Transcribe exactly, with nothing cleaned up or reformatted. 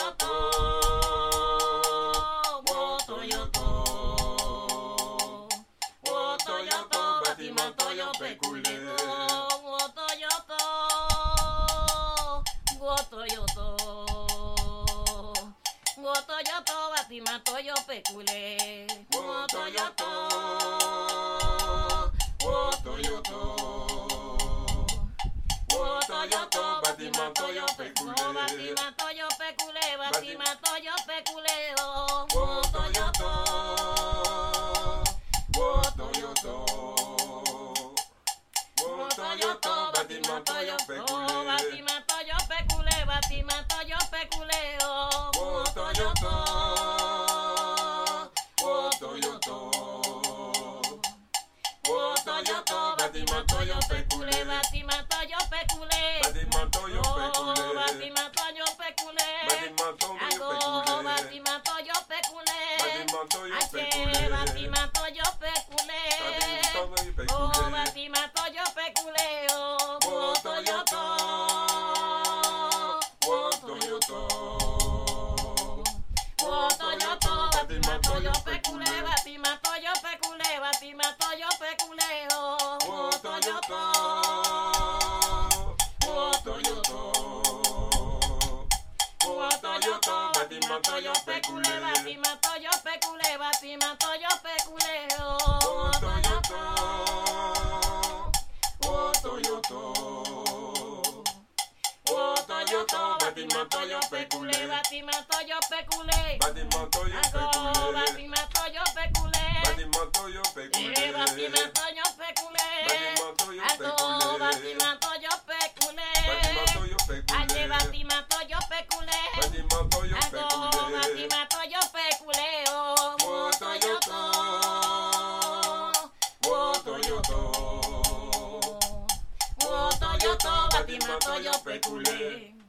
yoto, woto yoto, woto yoto, batimato yo pecule, woto yoto, woto yoto, woto yoto, batimato yo pecule, woto yoto, woto yoto. Yoto, batimato yo pecule, batimato yo pecule, batimato yo pecule, woto yoto, woto yoto, woto yoto, batimato yo pecule, batimato yo pecule, batimato yo pecule, woto yoto, woto yoto, woto yoto, batimato yo pecule, batimato yo pecule. Batimato yo pecule, batimato yo pecule, batimato yo pecule, batimato yo pecule, batimato yo ache, pecule, batimato yo pecule, oh, batimato yo pecule, oh, woto yoto, woto yoto, woto yoto, batimato yo pecule, batimato yo pecule, batimato yo pecule, oh, woto yoto. Batimato yo pecule, batimato yo pecule, batimato yo pecule, oh, woto yoto, woto yoto, woto yoto, batimato yo pecule, batimato yo pecule, batimato yo ago, pecule, batimato yo pecule, batimato yo pecule, eh, batimato yo pecule, batimato yo ago, pecule, batimato yo pecule, batimato yo pecule, aye, batimato yo pecule, batimato yo ago, pecule, batimato yo pecule, oh, woto yoto, woto yoto, woto yoto, batimato yo pecule.